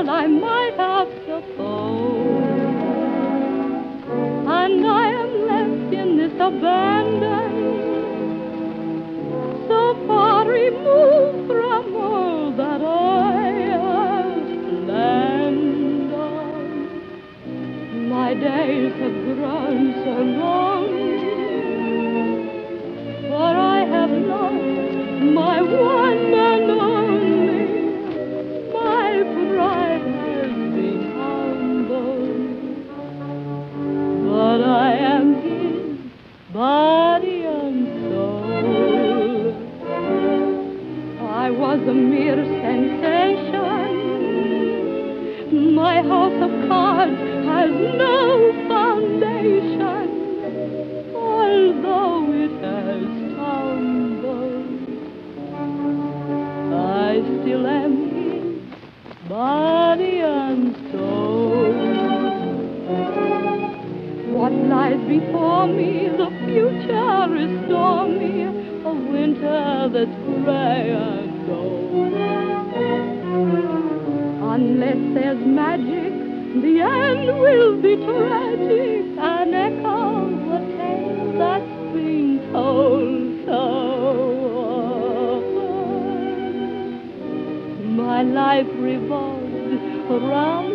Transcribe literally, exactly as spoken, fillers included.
than I might have supposed. And I am left in this abandon, so far removed from all that I have planned on. My days have grown so long, for I have lost my one and only. My pride has been humbled, but I am his body and soul. I was a mere sensation. My house of cards has no foundation, although it has tumbled. I still am his body and soul. What lies before me, the future is stormy, a winter that's gray and cold. Unless there's magic, the end will be tragic, an echo of a tale that's been told so often. My life revolves around